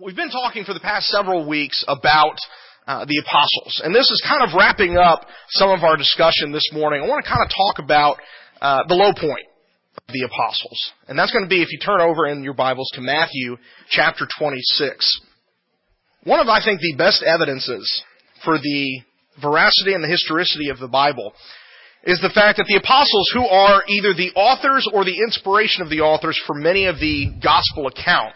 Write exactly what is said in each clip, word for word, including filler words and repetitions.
We've been talking for the past several weeks about uh, the apostles, and this is kind of wrapping up some of our discussion this morning. I want to kind of talk about uh, the low point of the apostles, and that's going to be, if you turn over in your Bibles to Matthew chapter twenty-six. One of, I think, the best evidences for the veracity and the historicity of the Bible is the fact that the apostles, who are either the authors or the inspiration of the authors for many of the gospel accounts,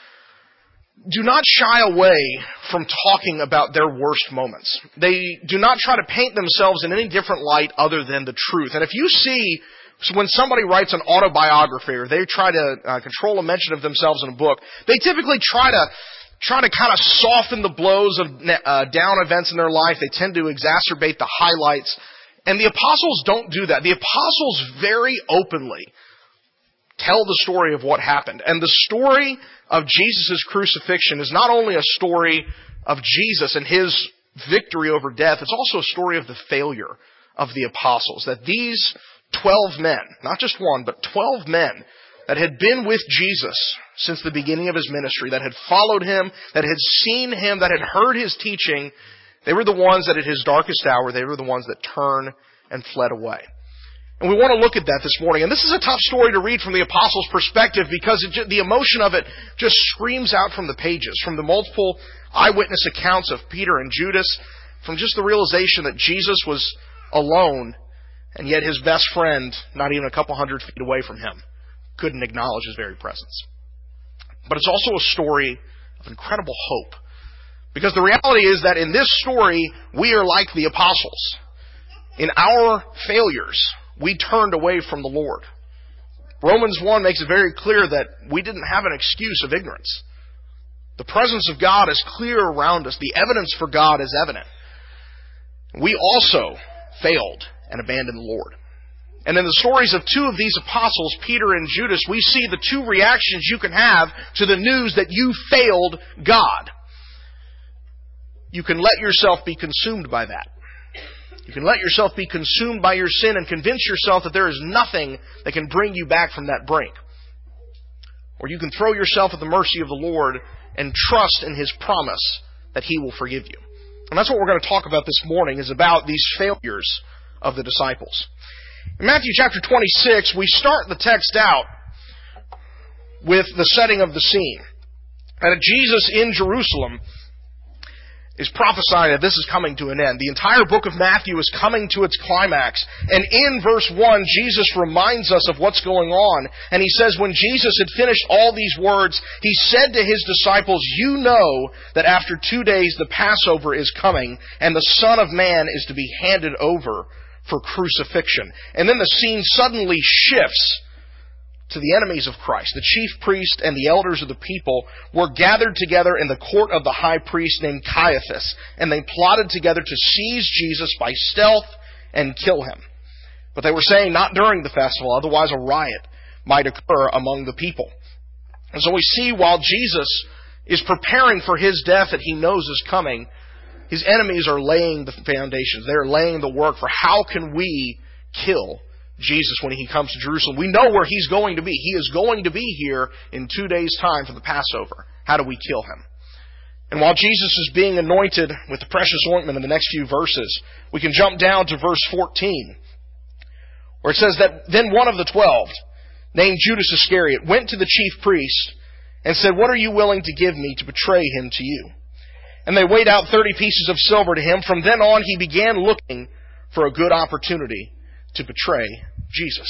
do not shy away from talking about their worst moments. They do not try to paint themselves in any different light other than the truth. And if you see, when somebody writes an autobiography or they try to uh, control a mention of themselves in a book, they typically try to try to kind of soften the blows of uh, down events in their life. They tend to exacerbate the highlights. And the apostles don't do that. The apostles very openly tell the story of what happened. And the story of Jesus' crucifixion is not only a story of Jesus and His victory over death, it's also a story of the failure of the apostles. That these twelve men, not just one, but twelve men that had been with Jesus since the beginning of His ministry, that had followed Him, that had seen Him, that had heard His teaching, they were the ones that at His darkest hour, they were the ones that turned and fled away. And we want to look at that this morning. And this is a tough story to read from the apostles' perspective because it, the emotion of it just screams out from the pages, from the multiple eyewitness accounts of Peter and Judas, from just the realization that Jesus was alone, and yet His best friend, not even a couple hundred feet away from Him, couldn't acknowledge His very presence. But it's also a story of incredible hope. Because the reality is that in this story, we are like the apostles. In our failures, we turned away from the Lord. Romans one makes it very clear that we didn't have an excuse of ignorance. The presence of God is clear around us. The evidence for God is evident. We also failed and abandoned the Lord. And in the stories of two of these apostles, Peter and Judas, we see the two reactions you can have to the news that you failed God. You can let yourself be consumed by that. You can let yourself be consumed by your sin and convince yourself that there is nothing that can bring you back from that brink. Or you can throw yourself at the mercy of the Lord and trust in His promise that He will forgive you. And that's what we're going to talk about this morning, is about these failures of the disciples. In Matthew chapter twenty-six, we start the text out with the setting of the scene. That Jesus in Jerusalem is prophesying that this is coming to an end. The entire book of Matthew is coming to its climax. And in verse one, Jesus reminds us of what's going on. And He says, when Jesus had finished all these words, He said to His disciples, "You know that after two days the Passover is coming, and the Son of Man is to be handed over for crucifixion." And then the scene suddenly shifts to the enemies of Christ. The chief priest and the elders of the people were gathered together in the court of the high priest named Caiaphas, and they plotted together to seize Jesus by stealth and kill Him. But they were saying not during the festival, otherwise a riot might occur among the people. And so we see while Jesus is preparing for His death that He knows is coming, His enemies are laying the foundations. They are laying the work for how can we kill Jesus when He comes to Jerusalem. We know where He's going to be. He is going to be here in two days' time for the Passover. How do we kill Him? And while Jesus is being anointed with the precious ointment in the next few verses, we can jump down to verse fourteen, where it says that then one of the twelve, named Judas Iscariot, went to the chief priest and said, "What are you willing to give me to betray Him to you?" And they weighed out thirty pieces of silver to him. From then on he began looking for a good opportunity to betray Jesus.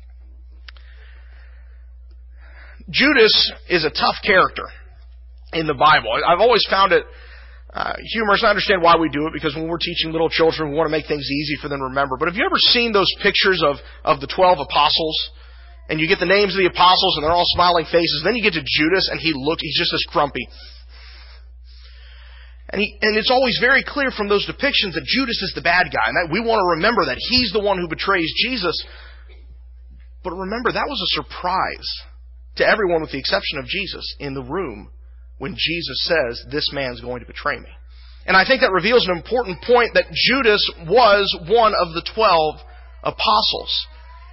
Judas is a tough character in the Bible. I've always found it uh, humorous. I understand why we do it, because when we're teaching little children, we want to make things easy for them to remember. But have you ever seen those pictures of, of the twelve apostles? And you get the names of the apostles, and they're all smiling faces. Then you get to Judas, and he looked, he's just this grumpy. And, he, and it's always very clear from those depictions that Judas is the bad guy. And that we want to remember that he's the one who betrays Jesus. But remember, that was a surprise to everyone with the exception of Jesus in the room when Jesus says, "This man's going to betray me." And I think that reveals an important point, that Judas was one of the twelve apostles.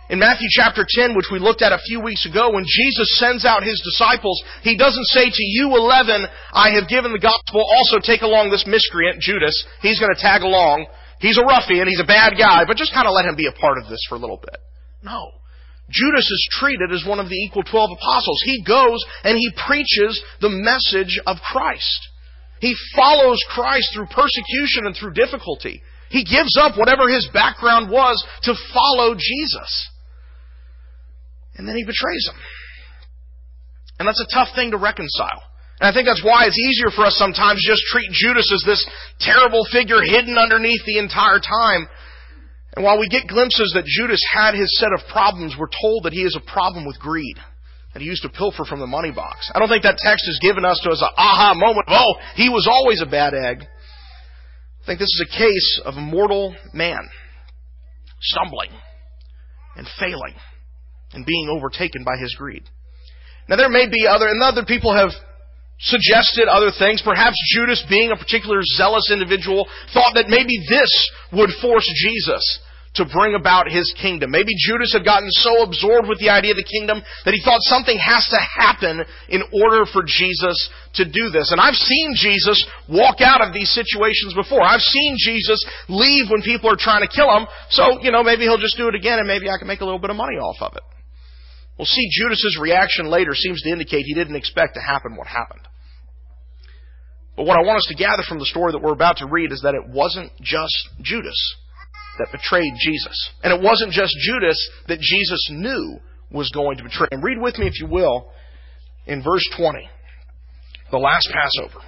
In Matthew chapter ten, which we looked at a few weeks ago, when Jesus sends out His disciples, He doesn't say to you eleven, I have given the gospel, also take along this miscreant, Judas. He's going to tag along. He's a ruffian, he's a bad guy, but just kind of let him be a part of this for a little bit. No. Judas is treated as one of the equal twelve apostles. He goes and he preaches the message of Christ. He follows Christ through persecution and through difficulty. He gives up whatever his background was to follow Jesus. And then he betrays him. And that's a tough thing to reconcile. And I think that's why it's easier for us sometimes to just treat Judas as this terrible figure hidden underneath the entire time. And while we get glimpses that Judas had his set of problems, we're told that he has a problem with greed. That he used to pilfer from the money box. I don't think that text is given us to as an aha moment of, oh, he was always a bad egg. I think this is a case of a mortal man stumbling and failing and being overtaken by his greed. Now there may be other, and other people have suggested other things. Perhaps Judas, being a particular zealous individual, thought that maybe this would force Jesus to bring about His kingdom. Maybe Judas had gotten so absorbed with the idea of the kingdom that he thought something has to happen in order for Jesus to do this. And I've seen Jesus walk out of these situations before. I've seen Jesus leave when people are trying to kill him. So, you know, maybe he'll just do it again and maybe I can make a little bit of money off of it. We'll see Judas's reaction later seems to indicate he didn't expect to happen what happened. But what I want us to gather from the story that we're about to read is that it wasn't just Judas that betrayed Jesus. And it wasn't just Judas that Jesus knew was going to betray him. Read with me, if you will, in verse twenty, the last Passover.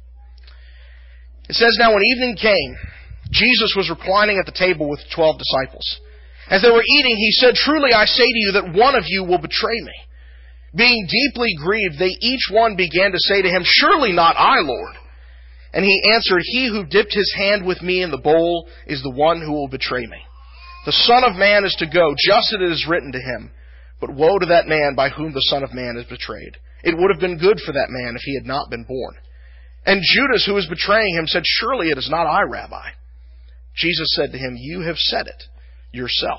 It says, Now when evening came, Jesus was reclining at the table with the twelve disciples. As they were eating, He said, Truly I say to you that one of you will betray me. Being deeply grieved, they each one began to say to Him, Surely not I, Lord. And He answered, He who dipped his hand with me in the bowl is the one who will betray me. The Son of Man is to go, just as it is written to Him. But woe to that man by whom the Son of Man is betrayed. It would have been good for that man if he had not been born. And Judas, who was betraying Him, said, Surely it is not I, Rabbi. Jesus said to him, You have said it yourself.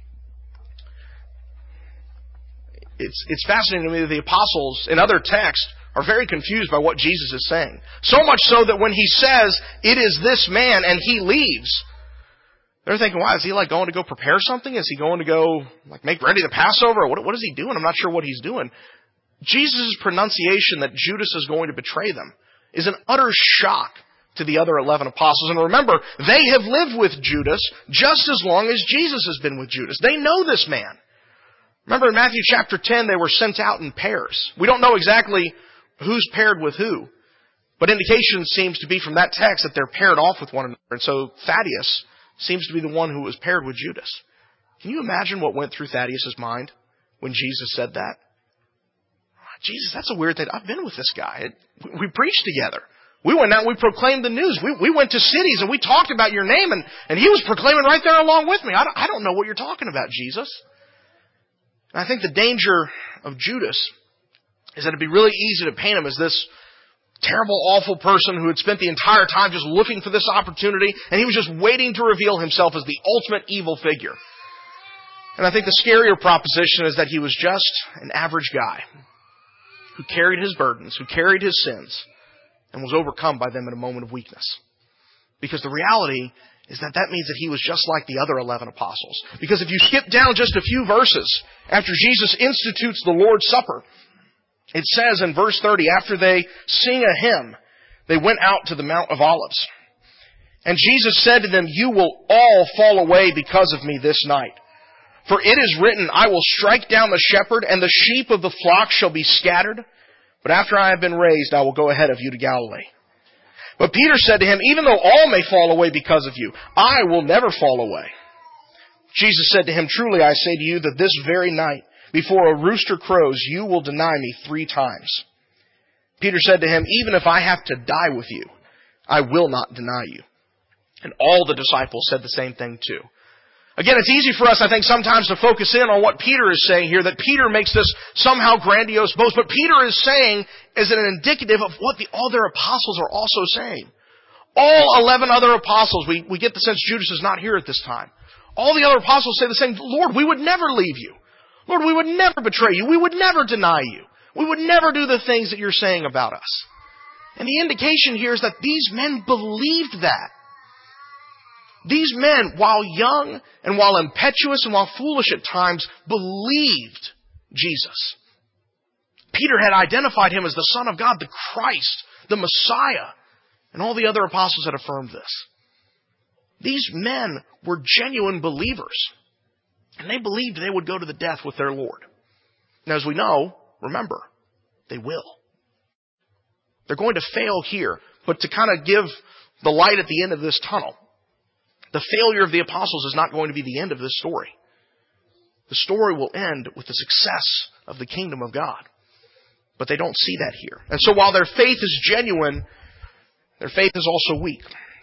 It's, it's fascinating to me that the apostles in other texts are very confused by what Jesus is saying. So much so that when He says, it is this man, and He leaves, they're thinking, why, is He like going to go prepare something? Is He going to go like make ready the Passover? What, what is He doing? I'm not sure what He's doing. Jesus' pronunciation that Judas is going to betray them is an utter shock to the other eleven apostles. And remember, they have lived with Judas just as long as Jesus has been with Judas. They know this man. Remember in Matthew chapter ten, they were sent out in pairs. We don't know exactly who's paired with who, but indication seems to be from that text that they're paired off with one another. And so Thaddeus seems to be the one who was paired with Judas. Can you imagine what went through Thaddeus' mind when Jesus said that? Jesus, that's a weird thing. I've been with this guy. We preached together. We went out and we proclaimed the news. We, we went to cities and we talked about your name, and, and he was proclaiming right there along with me. I don't, I don't know what you're talking about, Jesus. And I think the danger of Judas is that it'd be really easy to paint him as this terrible, awful person who had spent the entire time just looking for this opportunity, and he was just waiting to reveal himself as the ultimate evil figure. And I think the scarier proposition is that he was just an average guy who carried his burdens, who carried his sins, and was overcome by them in a moment of weakness. Because the reality is that that means that he was just like the other eleven apostles. Because if you skip down just a few verses after Jesus institutes the Lord's Supper, it says in verse thirty, after they sing a hymn, they went out to the Mount of Olives. And Jesus said to them, You will all fall away because of me this night. For it is written, I will strike down the shepherd, and the sheep of the flock shall be scattered. But after I have been raised, I will go ahead of you to Galilee. But Peter said to him, Even though all may fall away because of you, I will never fall away. Jesus said to him, Truly I say to you that this very night, before a rooster crows, you will deny me three times. Peter said to him, Even if I have to die with you, I will not deny you. And all the disciples said the same thing too. Again, it's easy for us, I think, sometimes to focus in on what Peter is saying here, that Peter makes this somehow grandiose boast. But Peter is saying is an indicative of what the other apostles are also saying. All eleven other apostles, we, we get the sense Judas is not here at this time. All the other apostles say the same, Lord, we would never leave you. Lord, we would never betray you. We would never deny you. We would never do the things that you're saying about us. And the indication here is that these men believed that. These men, while young and while impetuous and while foolish at times, believed Jesus. Peter had identified him as the Son of God, the Christ, the Messiah, and all the other apostles had affirmed this. These men were genuine believers, and they believed they would go to the death with their Lord. And as we know, remember, they will. They're going to fail here, but to kind of give the light at the end of this tunnel, the failure of the apostles is not going to be the end of this story. The story will end with the success of the kingdom of God. But they don't see that here. And so while their faith is genuine, their faith is also weak.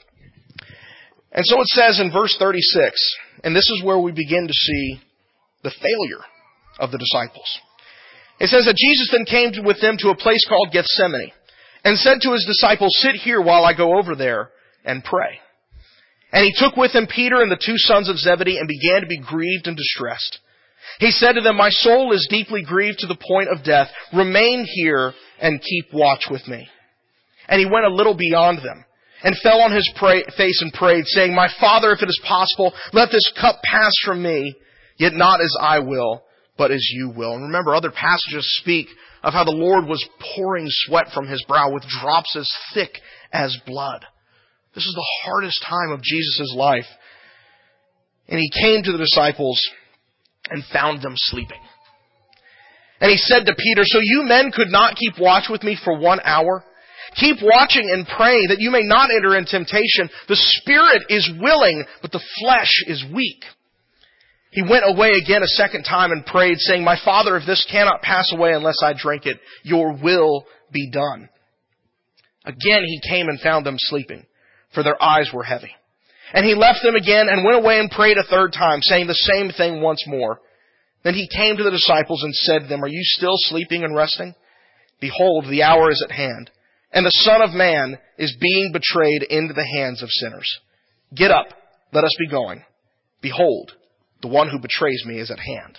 And so it says in verse thirty-six, and this is where we begin to see the failure of the disciples. It says that Jesus then came with them to a place called Gethsemane and said to his disciples, sit here while I go over there and pray. And he took with him Peter and the two sons of Zebedee and began to be grieved and distressed. He said to them, my soul is deeply grieved to the point of death. Remain here and keep watch with me. And he went a little beyond them and fell on his pray- face and prayed, saying, my Father, if it is possible, let this cup pass from me, yet not as I will, but as you will. And remember, other passages speak of how the Lord was pouring sweat from his brow with drops as thick as blood. This is the hardest time of Jesus' life. And he came to the disciples and found them sleeping. And he said to Peter, so you men could not keep watch with me for one hour? Keep watching and praying that you may not enter in temptation. The spirit is willing, but the flesh is weak. He went away again a second time and prayed, saying, my Father, if this cannot pass away unless I drink it, your will be done. Again he came and found them sleeping, for their eyes were heavy. And he left them again and went away and prayed a third time, saying the same thing once more. Then he came to the disciples and said to them, are you still sleeping and resting? Behold, the hour is at hand, and the Son of Man is being betrayed into the hands of sinners. Get up, let us be going. Behold, the one who betrays me is at hand.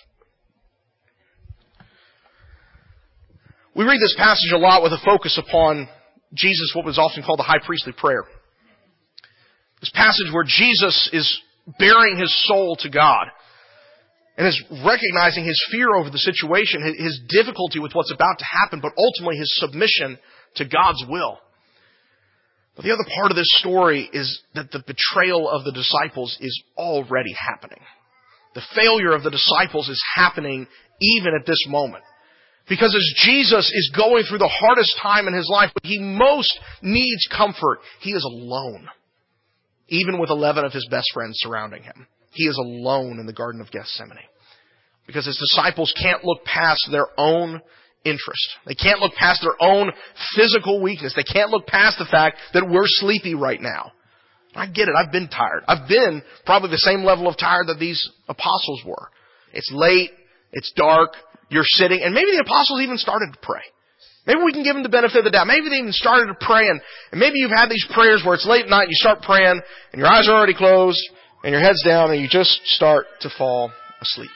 We read this passage a lot with a focus upon Jesus, what was often called the high priestly prayer. This passage where Jesus is bearing his soul to God and is recognizing his fear over the situation, his difficulty with what's about to happen, but ultimately his submission to God's will. But the other part of this story is that the betrayal of the disciples is already happening. The failure of the disciples is happening even at this moment. Because as Jesus is going through the hardest time in his life, when he most needs comfort, he is alone. Even with eleven of his best friends surrounding him. He is alone in the Garden of Gethsemane. Because his disciples can't look past their own interest. They can't look past their own physical weakness. They can't look past the fact that we're sleepy right now. I get it. I've been tired. I've been probably the same level of tired that these apostles were. It's late. It's dark. You're sitting. And maybe the apostles even started to pray. Maybe we can give them the benefit of the doubt. Maybe they even started to pray, and, and maybe you've had these prayers where it's late at night and you start praying and your eyes are already closed and your head's down and you just start to fall asleep.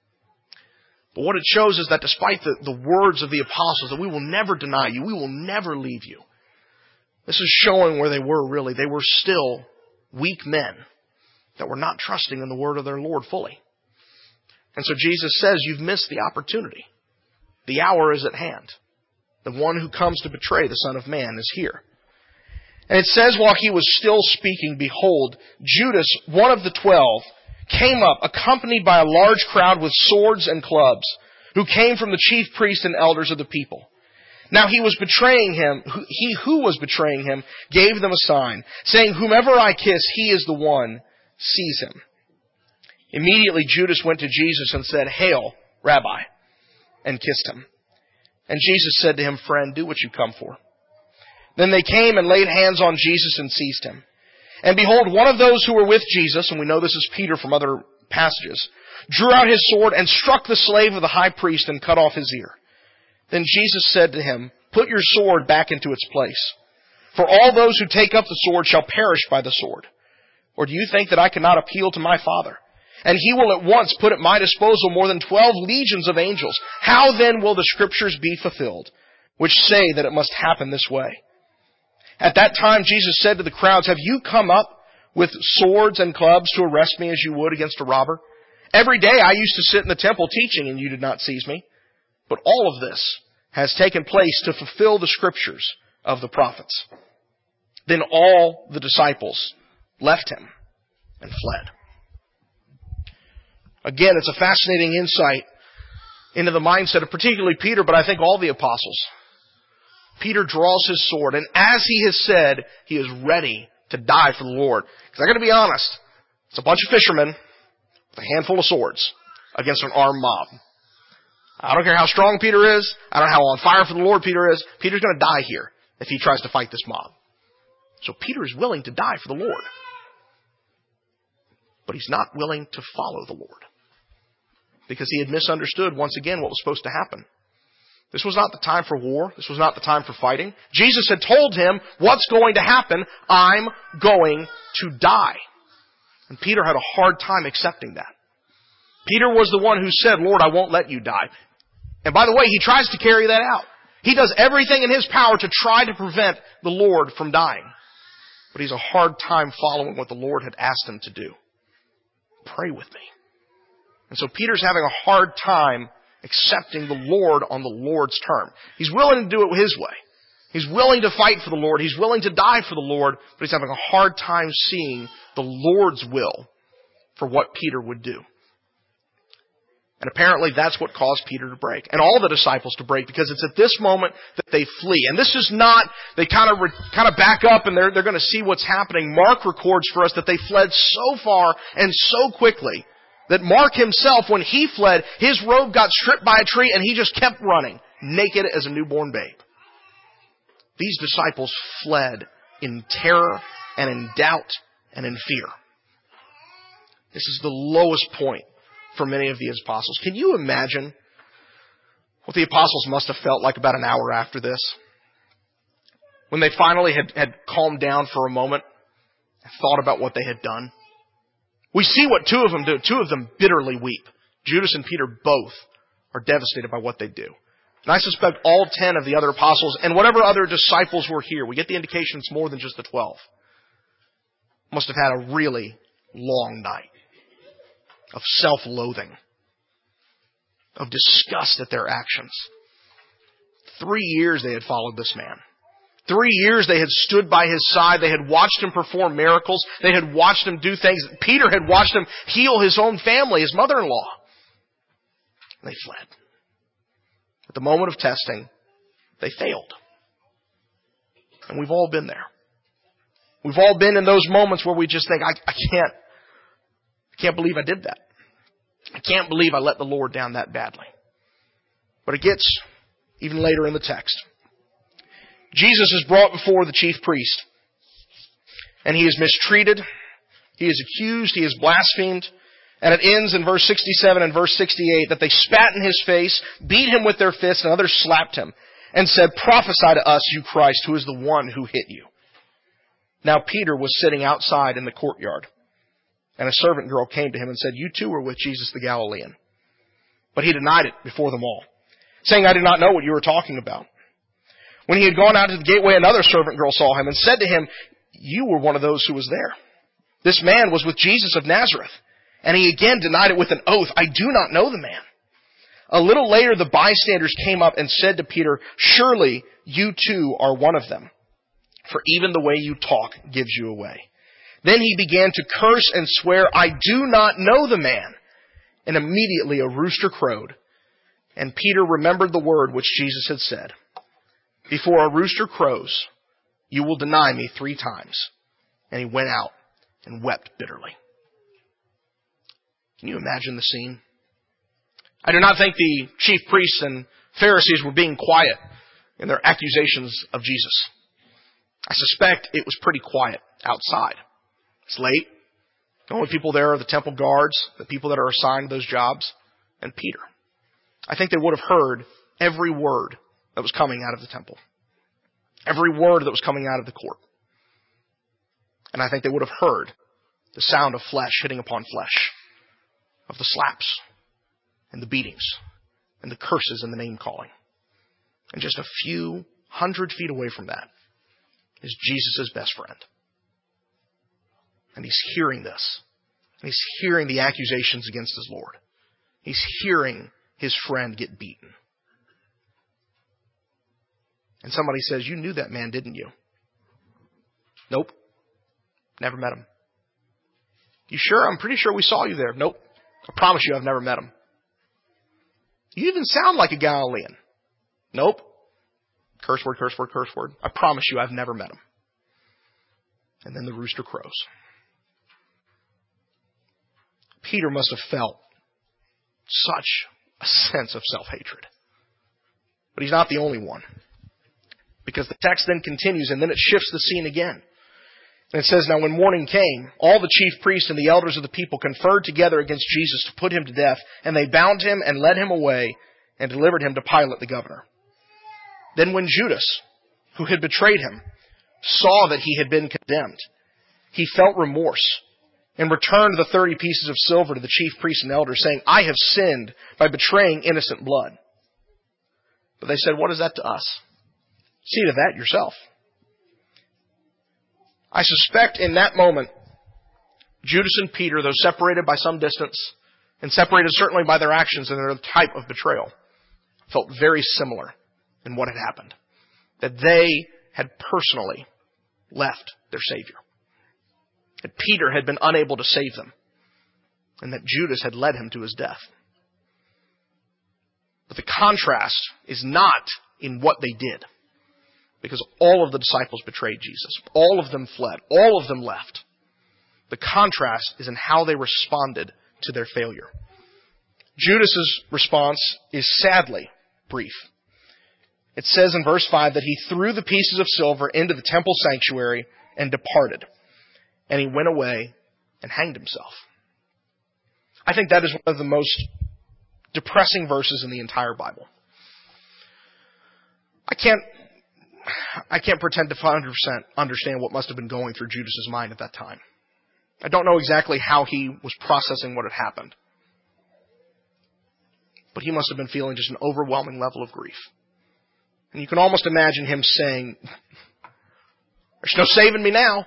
But what it shows is that despite the, the words of the apostles that we will never deny you, we will never leave you, this is showing where they were really. They were still weak men that were not trusting in the word of their Lord fully. And so Jesus says, you've missed the opportunity. The hour is at hand. The one who comes to betray the Son of Man is here. And it says, while he was still speaking, behold, Judas, one of the twelve, came up, accompanied by a large crowd with swords and clubs, who came from the chief priests and elders of the people. Now he was betraying him, he who was betraying him gave them a sign, saying, whomever I kiss, he is the one, seize him. Immediately Judas went to Jesus and said, Hail, Rabbi, and kissed him. And Jesus said to him, friend, do what you come for. Then they came and laid hands on Jesus and seized him. And behold, one of those who were with Jesus, and we know this is Peter from other passages, drew out his sword and struck the slave of the high priest and cut off his ear. Then Jesus said to him, put your sword back into its place. For all those who take up the sword shall perish by the sword. Or do you think that I cannot appeal to my Father? and he will at once put at my disposal more than twelve legions of angels. How then will the Scriptures be fulfilled, which say that it must happen this way? At that time Jesus said to the crowds, have you come up with swords and clubs to arrest me as you would against a robber? Every day I used to sit in the temple teaching, and you did not seize me. But all of this has taken place to fulfill the Scriptures of the prophets. Then all the disciples left him and fled. Again, it's a fascinating insight into the mindset of particularly Peter, but I think all the apostles. Peter draws his sword, and as he has said, he is ready to die for the Lord. Because I got to be honest, it's a bunch of fishermen with a handful of swords against an armed mob. I don't care how strong Peter is. I don't know how on fire for the Lord Peter is. Peter's going to die here if he tries to fight this mob. So Peter is willing to die for the Lord. But he's not willing to follow the Lord. Because he had misunderstood once again what was supposed to happen. This was not the time for war. This was not the time for fighting. Jesus had told him what's going to happen. I'm going to die. And Peter had a hard time accepting that. Peter was the one who said, Lord, I won't let you die. And by the way, he tries to carry that out. He does everything in his power to try to prevent the Lord from dying. But he's a hard time following what the Lord had asked him to do. Pray with me. And so Peter's having a hard time accepting the Lord on the Lord's term. He's willing to do it his way. He's willing to fight for the Lord. He's willing to die for the Lord, but he's having a hard time seeing the Lord's will for what Peter would do. And apparently that's what caused Peter to break. And all the disciples to break, because it's at this moment that they flee. And this is not, they kind of re, kind of back up and they're, they're going to see what's happening. Mark records for us that they fled so far and so quickly that Mark himself, when he fled, his robe got stripped by a tree and he just kept running, naked as a newborn babe. These disciples fled in terror and in doubt and in fear. This is the lowest point for many of the apostles. Can you imagine what the apostles must have felt like about an hour after this? When they finally had, had calmed down for a moment and thought about what they had done. We see what two of them do. Two of them bitterly weep. Judas and Peter both are devastated by what they do. And I suspect all ten of the other apostles and whatever other disciples were here, we get the indication it's more than just the twelve, must have had a really long night of self-loathing, of disgust at their actions. Three years they had followed this man. Three years they had stood by his side. They had watched him perform miracles. They had watched him do things. Peter had watched him heal his own family, his mother-in-law. They fled. At the moment of testing, they failed. And we've all been there. We've all been in those moments where we just think, I, I can't, I can't believe I did that. I can't believe I let the Lord down that badly. But it gets even later in the text. Jesus is brought before the chief priest, and he is mistreated, he is accused, he is blasphemed, and it ends in verse sixty-seven and verse sixty-eight that they spat in his face, beat him with their fists, and others slapped him, and said, Prophesy to us, you Christ, who is the one who hit you. Now Peter was sitting outside in the courtyard, and a servant girl came to him and said, You too were with Jesus the Galilean. But he denied it before them all, saying, I do not know what you are talking about. When he had gone out to the gateway, another servant girl saw him and said to him, You were one of those who was there. This man was with Jesus of Nazareth. And he again denied it with an oath, I do not know the man. A little later, the bystanders came up and said to Peter, Surely you too are one of them, for even the way you talk gives you away. Then he began to curse and swear, I do not know the man. And immediately a rooster crowed. And Peter remembered the word which Jesus had said, Before a rooster crows, you will deny me three times. And he went out and wept bitterly. Can you imagine the scene? I do not think the chief priests and Pharisees were being quiet in their accusations of Jesus. I suspect it was pretty quiet outside. It's late. The only people there are the temple guards, the people that are assigned those jobs, and Peter. I think they would have heard every word that was coming out of the temple. Every word that was coming out of the court. And I think they would have heard the sound of flesh hitting upon flesh. of the slaps and the beatings and the curses and the name calling. And just a few hundred feet away from that is Jesus' best friend. And he's hearing this. And he's hearing the accusations against his Lord. He's hearing his friend get beaten. And somebody says, "You knew that man, didn't you?" "Nope. Never met him." "You sure? I'm pretty sure we saw you there." "Nope. I promise you I've never met him." "You even sound like a Galilean." "Nope. Curse word, curse word, curse word. I promise you I've never met him." And then the rooster crows. Peter must have felt such a sense of self-hatred. But he's not the only one. Because the text then continues, and then it shifts the scene again. And it says, "Now when morning came, all the chief priests and the elders of the people conferred together against Jesus to put him to death, and they bound him and led him away and delivered him to Pilate the governor. Then when Judas, who had betrayed him, saw that he had been condemned, he felt remorse and returned the thirty pieces of silver to the chief priests and elders, saying, 'I have sinned by betraying innocent blood.' But they said, 'What is that to us? See to that yourself.'" I suspect in that moment, Judas and Peter, though separated by some distance, and separated certainly by their actions and their type of betrayal, felt very similar in what had happened. That they had personally left their Savior. That Peter had been unable to save them. And that Judas had led him to his death. But the contrast is not in what they did. Because all of the disciples betrayed Jesus. All of them fled. All of them left. The contrast is in how they responded to their failure. Judas's response is sadly brief. It says in verse five that he threw the pieces of silver into the temple sanctuary and departed. And he went away and hanged himself. I think that is one of the most depressing verses in the entire Bible. I can't I can't pretend to one hundred percent understand what must have been going through Judas's mind at that time. I don't know exactly how he was processing what had happened. But he must have been feeling just an overwhelming level of grief. And you can almost imagine him saying, "There's no saving me now.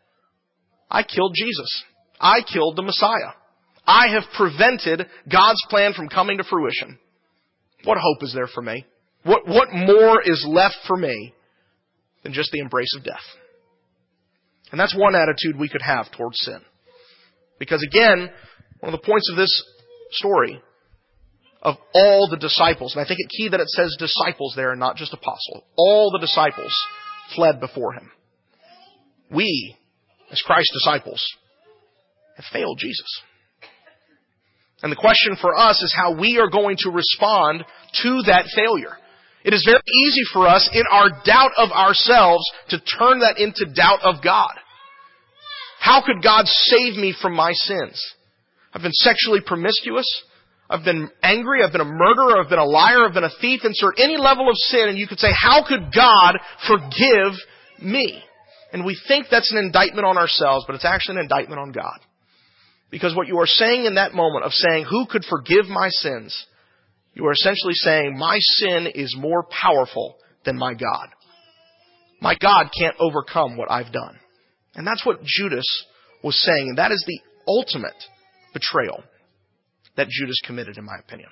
I killed Jesus. I killed the Messiah. I have prevented God's plan from coming to fruition. What hope is there for me? What, what more is left for me than just the embrace of death?" And that's one attitude we could have towards sin. Because again, one of the points of this story, of all the disciples, and I think it's key that it says disciples there and not just apostles, all the disciples fled before him. We, as Christ's disciples, have failed Jesus. And the question for us is how we are going to respond to that failure. It is very easy for us in our doubt of ourselves to turn that into doubt of God. How could God save me from my sins? I've been sexually promiscuous. I've been angry. I've been a murderer. I've been a liar. I've been a thief. Insert any level of sin and you could say, how could God forgive me? And we think that's an indictment on ourselves, but it's actually an indictment on God. Because what you are saying in that moment of saying, who could forgive my sins? You are essentially saying, my sin is more powerful than my God. My God can't overcome what I've done. And that's what Judas was saying. And that is the ultimate betrayal that Judas committed, in my opinion.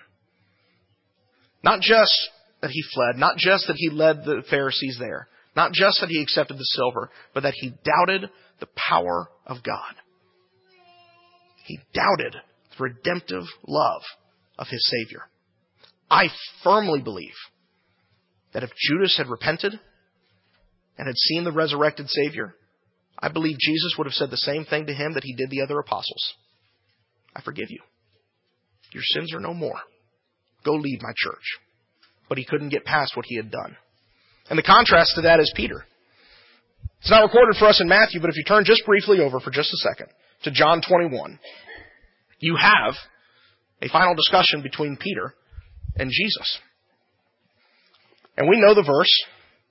Not just that he fled, not just that he led the Pharisees there, not just that he accepted the silver, but that he doubted the power of God. He doubted the redemptive love of his Savior. I firmly believe that if Judas had repented and had seen the resurrected Savior, I believe Jesus would have said the same thing to him that he did the other apostles. I forgive you. Your sins are no more. Go lead my church. But he couldn't get past what he had done. And the contrast to that is Peter. It's not recorded for us in Matthew, but if you turn just briefly over for just a second to John twenty-one, you have a final discussion between Peter and Jesus. And we know the verse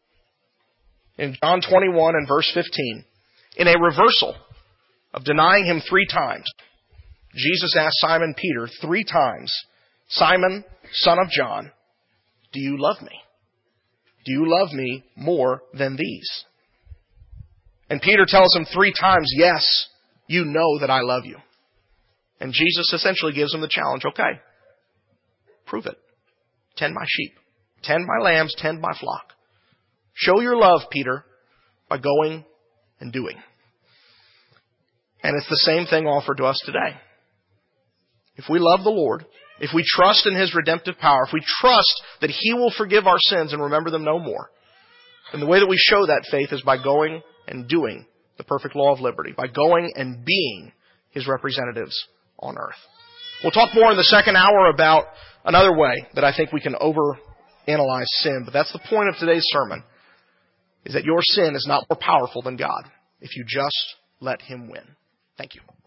in John twenty-one and verse fifteen. In a reversal of denying him three times, Jesus asked Simon Peter three times, Simon, son of John, do you love me? Do you love me more than these? And Peter tells him three times, yes, you know that I love you. And Jesus essentially gives him the challenge, okay, prove it. Tend my sheep. Tend my lambs. Tend my flock. Show your love, Peter, by going and doing. And it's the same thing offered to us today. If we love the Lord, if we trust in His redemptive power, if we trust that He will forgive our sins and remember them no more, then the way that we show that faith is by going and doing the perfect law of liberty, by going and being His representatives on earth. We'll talk more in the second hour about another way that I think we can overanalyze sin, but that's the point of today's sermon, is that your sin is not more powerful than God if you just let Him win. Thank you.